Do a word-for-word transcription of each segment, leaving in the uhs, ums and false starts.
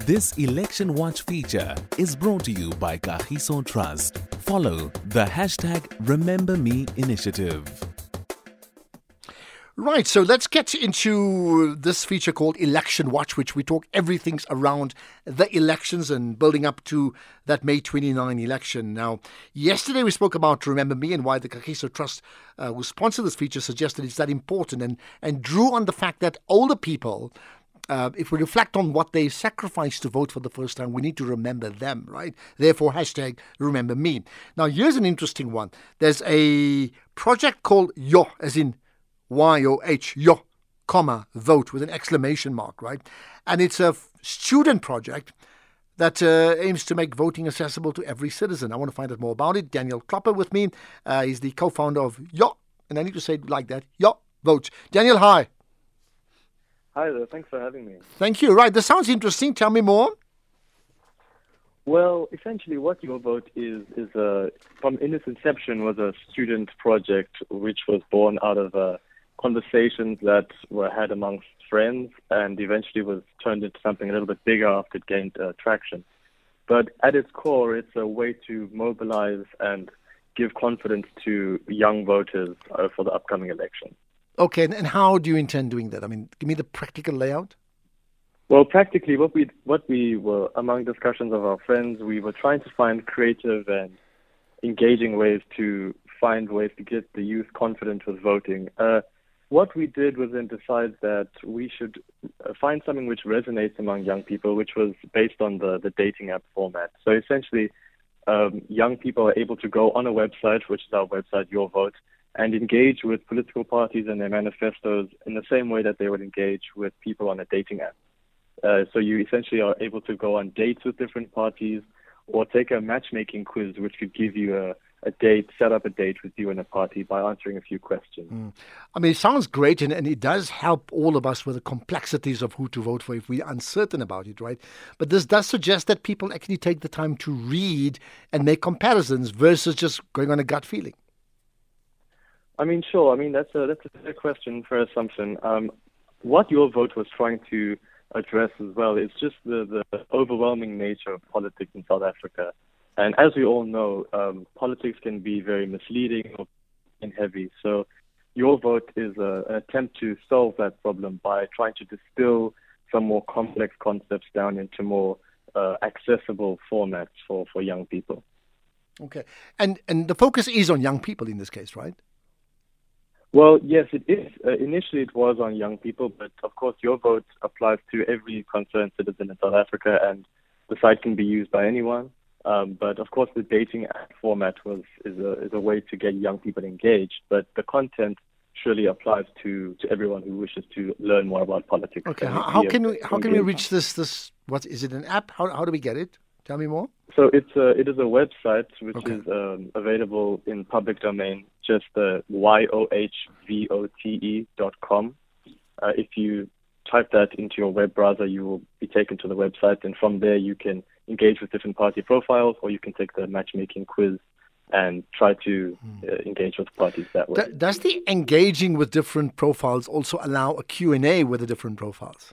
This Election Watch feature is brought to you by Kagiso Trust. Follow the hashtag Remember Me initiative. Right, so let's get into this feature called Election Watch, which we talk everything's around the elections and building up to that May twenty-ninth election. Now, yesterday we spoke about Remember Me and why the Kagiso Trust, uh, who sponsored this feature, suggested it's that important and, and drew on the fact that older people, Uh, if we reflect on what they sacrificed to vote for the first time, we need to remember them, right? Therefore, hashtag Remember Me. Now, here's an interesting one. There's a project called Yo, as in Y O H, Yo, comma, vote, with an exclamation mark, right? And it's a f- student project that uh, aims to make voting accessible to every citizen. I want to find out more about it. Daniel Klopper with me. Uh, he's the co-founder of Yo, and I need to say it like that, Yo, vote. Daniel, hi. Hi there, thanks for having me. Thank you. Right, this sounds interesting. Tell me more. Well, essentially what Your Vote is, is a, from in its inception was a student project which was born out of uh, conversations that were had amongst friends and eventually was turned into something a little bit bigger after it gained uh, traction. But at its core, it's a way to mobilize and give confidence to young voters uh, for the upcoming election. Okay, and how do you intend doing that? I mean, give me the practical layout. Well, practically, what we what we were, among discussions of our friends, we were trying to find creative and engaging ways to find ways to get the youth confident with voting. Uh, what we did was then decide that we should find something which resonates among young people, which was based on the, the dating app format. So essentially, um, young people are able to go on a website, which is our website, Your Vote, and engage with political parties and their manifestos in the same way that they would engage with people on a dating app. Uh, so you essentially are able to go on dates with different parties or take a matchmaking quiz, which could give you a, a date, set up a date with you and a party by answering a few questions. Mm. I mean, it sounds great, and, and it does help all of us with the complexities of who to vote for if we're uncertain about it, right? But this does suggest that people actually take the time to read and make comparisons versus just going on a gut feeling. I mean, sure. I mean, that's a that's a fair question, fair assumption. Um, what Your Vote was trying to address as well is just the, the overwhelming nature of politics in South Africa. And as we all know, um, politics can be very misleading and heavy. So Your Vote is a, an attempt to solve that problem by trying to distill some more complex concepts down into more uh, accessible formats for, for young people. Okay. And, and the focus is on young people in this case, right? Well, yes, it is. Uh, initially, it was on young people, but of course, Your Vote applies to every concerned citizen in South Africa, and the site can be used by anyone. Um, but of course, the dating app format was is a is a way to get young people engaged. But the content surely applies to, to everyone who wishes to learn more about politics. Okay, how, how can we how can we reach this this? What is it? An app? How how do we get it? Tell me more. So it's a, it is a website which Okay. is um, available in public domain, just uh, Y O H V O T E dot com. Uh, if you type that into your web browser, you will be taken to the website, and from there you can engage with different party profiles, or you can take the matchmaking quiz and try to uh, engage with parties that way. D- does the engaging with different profiles also allow a Q and A with the different profiles?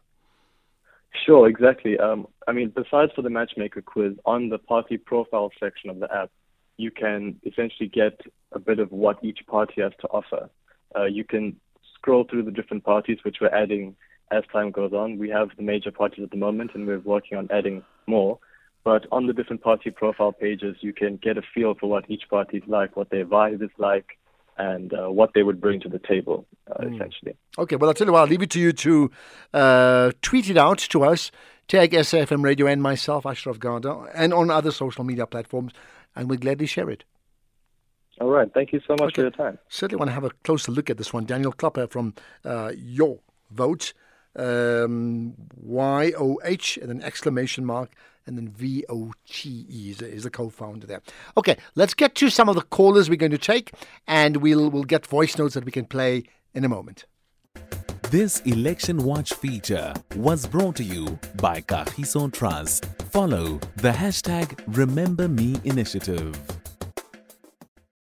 Sure, exactly. Um, I mean, besides for the matchmaker quiz, on the party profile section of the app, you can essentially get a bit of what each party has to offer. Uh, you can scroll through the different parties, which we're adding as time goes on. We have the major parties at the moment, and we're working on adding more. But on the different party profile pages, you can get a feel for what each party is like, what their vibe is like, and uh, what they would bring to the table, uh, mm. essentially. Okay, well, I'll tell you what, I'll leave it to you to uh, tweet it out to us, tag S A F M Radio and myself, Ashraf Garda, and on other social media platforms, and we'll gladly share it. All right, thank you so much okay. for your time. Certainly want to have a closer look at this one. Daniel Klopper from uh, Your Vote, um, Y O H, and an exclamation mark, and then V O T E is, is the co-founder there. Okay, let's get to some of the callers we're going to take, and we'll we'll get voice notes that we can play in a moment. This Election Watch feature was brought to you by Kagiso Trust. Follow the hashtag Remember Me initiative.